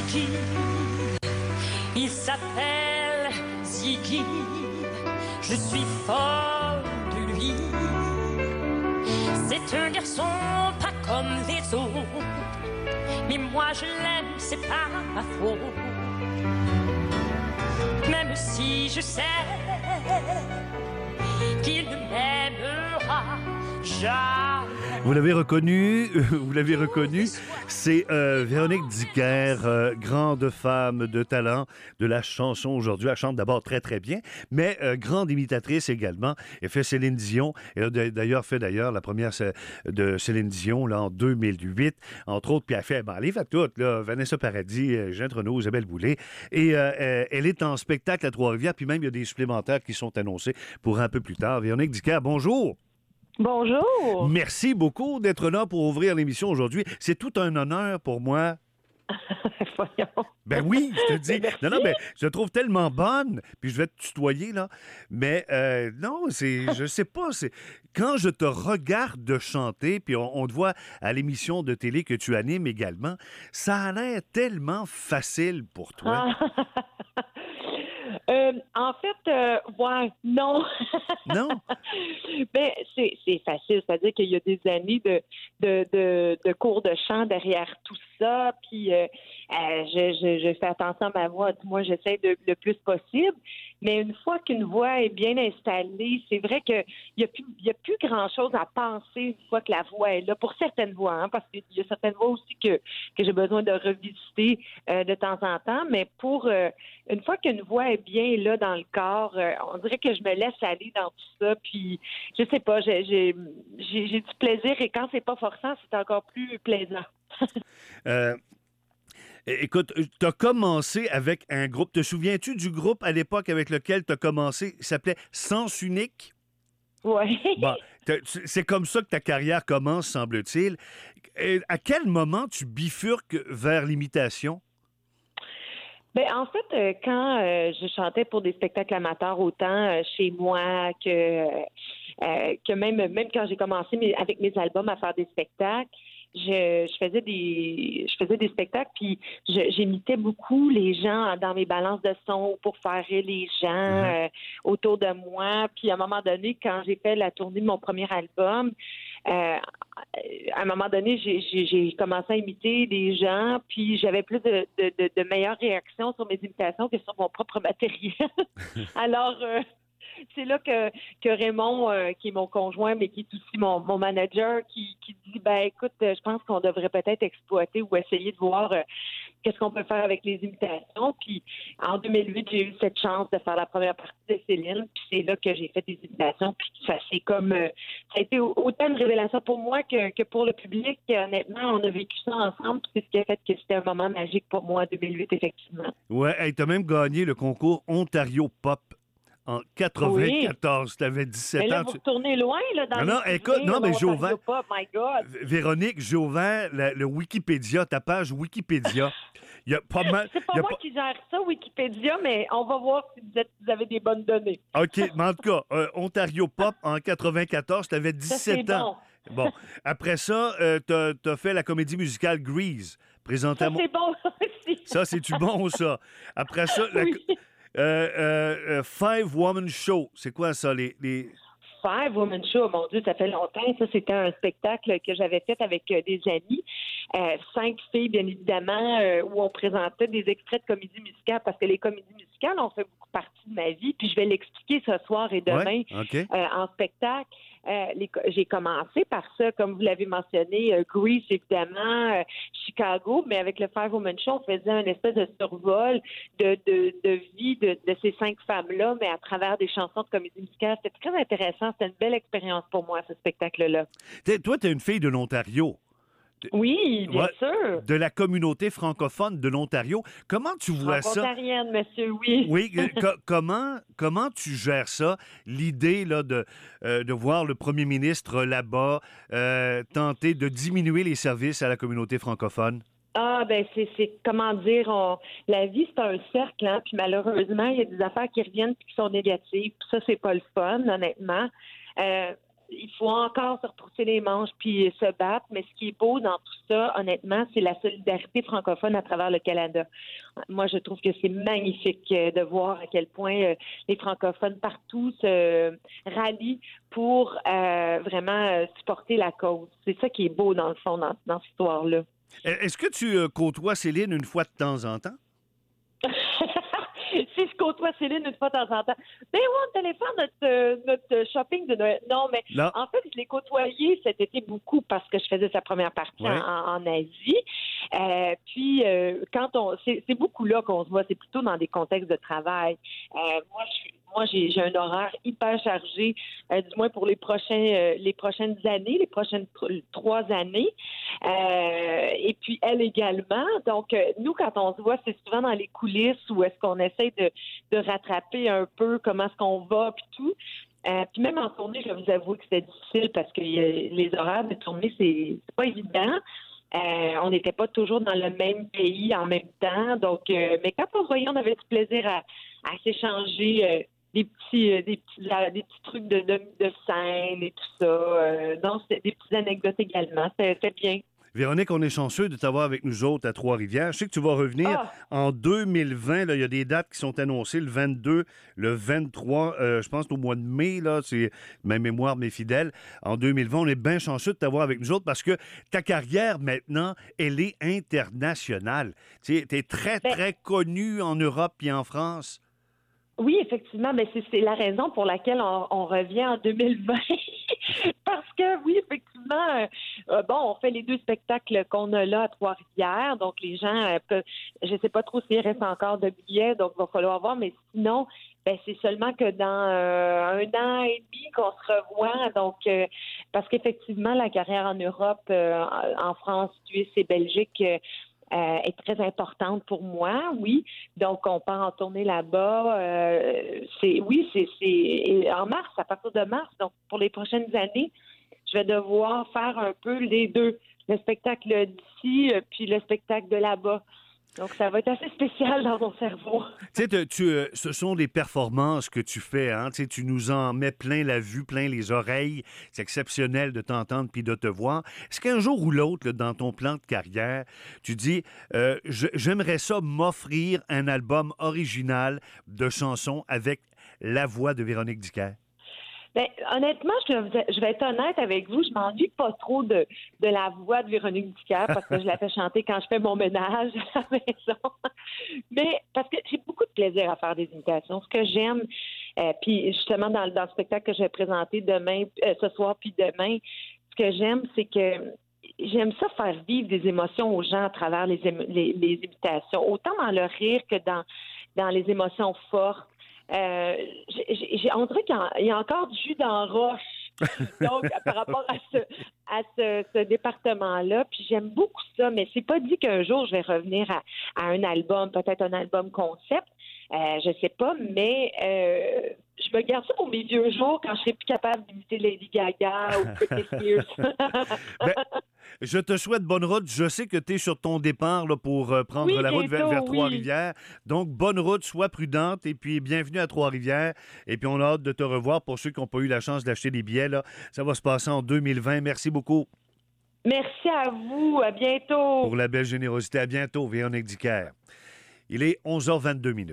Ziggy. Il s'appelle Ziggy. Je suis folle de lui. C'est un garçon pas comme les autres. Mais moi je l'aime, c'est pas ma faute. Même si je sais qu'il ne m'aimera jamais. Vous l'avez reconnu, c'est Véronique Dicker, grande femme de talent de la chanson aujourd'hui. Elle chante d'abord très, très bien, mais grande imitatrice également. Elle fait Céline Dion. Elle a d'ailleurs fait la première de Céline Dion là, en 2008, entre autres. Puis elle fait, elle les fait toutes, là, Vanessa Paradis, Jeanne Renaud, Isabelle Boulay. Et elle est en spectacle à Trois-Rivières, puis même il y a des supplémentaires qui sont annoncés pour un peu plus tard. Véronique Dicker, bonjour! Bonjour. Merci beaucoup d'être là pour ouvrir l'émission aujourd'hui. C'est tout un honneur pour moi. Voyons. Ben oui, je te dis. Merci. Non, je te trouve tellement bonne, puis je vais te tutoyer, là. Mais non, je sais pas, quand je te regarde chanter, puis on te voit à l'émission de télé que tu animes également, ça a l'air tellement facile pour toi. En fait, ouais, non. Non? Ben, c'est facile, c'est-à-dire qu'il y a des années de cours de chant derrière tout ça, puis je fais attention à ma voix, moi j'essaie le plus possible, mais une fois qu'une voix est bien installée, c'est vrai que il y a plus grand-chose à penser une fois que la voix est là, pour certaines voix, hein, parce qu'il y a certaines voix aussi que j'ai besoin de revisiter de temps en temps, mais pour une fois qu'une voix est bien là dans le corps, on dirait que je me laisse aller dans tout ça, puis je sais pas, j'ai du plaisir, et quand c'est pas forçant, c'est encore plus plaisant. Écoute, tu as commencé avec un groupe. Te souviens-tu du groupe à l'époque avec lequel tu as commencé? Il s'appelait Sens Unique? Oui. Bon, c'est comme ça que ta carrière commence, semble-t-il. À quel moment tu bifurques vers l'imitation? Ben en fait, quand je chantais pour des spectacles amateurs, autant chez moi que même quand j'ai commencé avec mes albums à faire des spectacles, je faisais des spectacles, puis j'imitais beaucoup les gens dans mes balances de son pour faire rire les gens autour de moi. Puis à un moment donné, quand j'ai fait la tournée de mon premier album, à un moment donné, j'ai commencé à imiter des gens, puis j'avais plus de meilleures réactions sur mes imitations que sur mon propre matériel. Alors, c'est là que Raymond, qui est mon conjoint, mais qui est aussi mon manager, qui dit, ben écoute, je pense qu'on devrait peut-être exploiter ou essayer de voir qu'est-ce qu'on peut faire avec les imitations. Puis en 2008, j'ai eu cette chance de faire la première partie de Céline, puis c'est là que j'ai fait des imitations, puis ça c'est comme ça a été autant une révélation pour moi que pour le public. Honnêtement, on a vécu ça ensemble, puis c'est ce qui a fait que c'était un moment magique pour moi en 2008, effectivement. Ouais, hey, t'as même gagné le concours Ontario Pop en 94. T'avais 17 mais là, ans. vous retournez loin, là, dans Non, écoute, non, mais j'ai ouvert. Pop, my God. Véronique, j'ai ouvert le Wikipédia, ta page Wikipédia. Il y a pas mal. C'est pas moi qui gère ça, Wikipédia, mais on va voir si vous avez des bonnes données. OK, mais en tout cas, Ontario Pop en 94, t'avais 17 ans. Bon, après ça, t'as fait la comédie musicale Grease. Ça, c'est bon aussi. Ça, c'est-tu bon, ça? Après ça, oui. Five Woman Show. C'est quoi ça, les... Five Woman Show, mon Dieu, ça fait longtemps. Ça, c'était un spectacle que j'avais fait avec des amis. 5 filles, bien évidemment, où on présentait des extraits de comédie musicale, parce que les comédies musicales ont fait beaucoup partie de ma vie, puis je vais l'expliquer ce soir et demain en spectacle. J'ai commencé par ça, comme vous l'avez mentionné, Grease, évidemment, Chicago, mais avec le Five Woman Show, on faisait un espèce de survol de vie de ces 5 femmes-là, mais à travers des chansons de comédie musicale. C'était très intéressant. C'était une belle expérience pour moi, ce spectacle-là. Toi, t'es une fille de l'Ontario. Oui, bien sûr. De la communauté francophone de l'Ontario. Comment tu vois ça? Ontarienne, monsieur, oui. Oui, comment tu gères ça? L'idée là de voir le premier ministre là-bas tenter de diminuer les services à la communauté francophone? Ah, ben c'est comment dire, la vie c'est un cercle, hein, puis malheureusement il y a des affaires qui reviennent puis qui sont négatives. Puis ça c'est pas le fun, honnêtement. il faut encore se retrousser les manches puis se battre. Mais ce qui est beau dans tout ça, honnêtement, c'est la solidarité francophone à travers le Canada. Moi, je trouve que c'est magnifique de voir à quel point les francophones partout se rallient pour vraiment supporter la cause. C'est ça qui est beau, dans le fond, dans cette histoire-là. Est-ce que tu côtoies Céline une fois de temps en temps? Si je côtoie Céline une fois de temps en temps. Ben oui, on allait faire notre shopping de Noël. Non, mais Non. en fait, je l'ai côtoyé cet été beaucoup parce que je faisais sa première partie en Asie. Puis, c'est beaucoup là qu'on se voit. C'est plutôt dans des contextes de travail. Moi, j'ai un horaire hyper chargé, du moins pour les prochaines années, les prochaines 3 années. Et puis, elle également. Donc, nous, quand on se voit, c'est souvent dans les coulisses où est-ce qu'on essaie de rattraper un peu comment est-ce qu'on va, puis tout. Puis même en tournée, je vais vous avouer que c'était difficile parce que les horaires de tournée, c'est pas évident. On n'était pas toujours dans le même pays en même temps. Donc, mais quand on se voyait, on avait du plaisir à s'échanger des petits trucs de scène et tout ça. Non, c'était des petites anecdotes également. C'était bien. Véronique, on est chanceux de t'avoir avec nous autres à Trois-Rivières. Je sais que tu vas revenir en 2020. Là, il y a des dates qui sont annoncées, le 22, le 23, je pense au mois de mai, là, c'est ma mémoire, mes fidèles. En 2020, on est bien chanceux de t'avoir avec nous autres parce que ta carrière, maintenant, elle est internationale. Tu es très, très connu en Europe et en France. Oui, effectivement, mais c'est la raison pour laquelle on revient en 2020. Parce que, oui, effectivement, on fait les 2 spectacles qu'on a là à Trois-Rivières. Donc, les gens peuvent... Je ne sais pas trop s'il reste encore de billets, donc il va falloir voir. Mais sinon, c'est seulement que dans 1 an et demi qu'on se revoit. Donc, parce qu'effectivement, la carrière en Europe, en France, Suisse et Belgique... est très importante pour moi, oui. Donc, on part en tournée là-bas. C'est en mars, à partir de mars. Donc, pour les prochaines années, je vais devoir faire un peu les 2. Le spectacle d'ici, puis le spectacle de là-bas. Donc, ça va être assez spécial dans mon cerveau. Tu sais, ce sont des performances que tu fais. Hein? Tu sais, tu nous en mets plein la vue, plein les oreilles. C'est exceptionnel de t'entendre puis de te voir. Est-ce qu'un jour ou l'autre, là, dans ton plan de carrière, tu dis j'aimerais ça m'offrir un album original de chansons avec la voix de Véronique Dicker? Bien, honnêtement, je vais être honnête avec vous, je m'ennuie pas trop de la voix de Véronique Dicker parce que je la fais chanter quand je fais mon ménage à la maison. Mais parce que j'ai beaucoup de plaisir à faire des imitations. Ce que j'aime, puis justement dans le spectacle que je vais présenter demain, ce soir puis demain, ce que j'aime, c'est que j'aime ça faire vivre des émotions aux gens à travers les imitations, autant dans le rire que dans les émotions fortes. On dirait qu'il y a encore du jus dans la roche. Donc, par rapport à ce département-là, puis j'aime beaucoup ça, mais c'est pas dit qu'un jour je vais revenir à un album, peut-être un album concept, je sais pas, mais je me garde ça pour mes vieux jours quand je serai plus capable d'imiter Lady Gaga ou Britney Spears. Je te souhaite bonne route. Je sais que tu es sur ton départ là, pour prendre la route vers Trois-Rivières. Donc, bonne route, sois prudente et puis bienvenue à Trois-Rivières. Et puis, on a hâte de te revoir pour ceux qui n'ont pas eu la chance d'acheter des billets. Là. Ça va se passer en 2020. Merci beaucoup. Merci à vous. À bientôt. Pour la belle générosité. À bientôt, Véronique Dicker. Il est 11h22.